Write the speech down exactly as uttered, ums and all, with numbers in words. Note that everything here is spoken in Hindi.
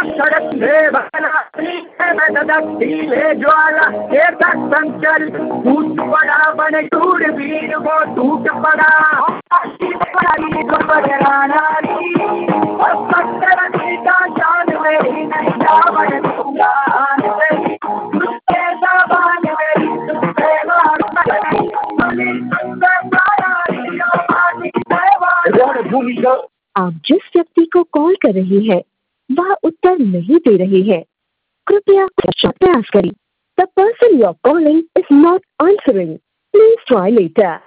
सड़क में बनानी है मैं धधकती ले ज्वाला, एक संचल टूट पड़ा बन दूरबीन वो टूट पड़ा। जान मेरी नहीं जावन दूंगा आप जिस व्यक्ति को कॉल कर रहे हैं वह उत्तर नहीं दे रहे हैं, कृपया प्रयास करें। The person you are calling is not answering. Please try later.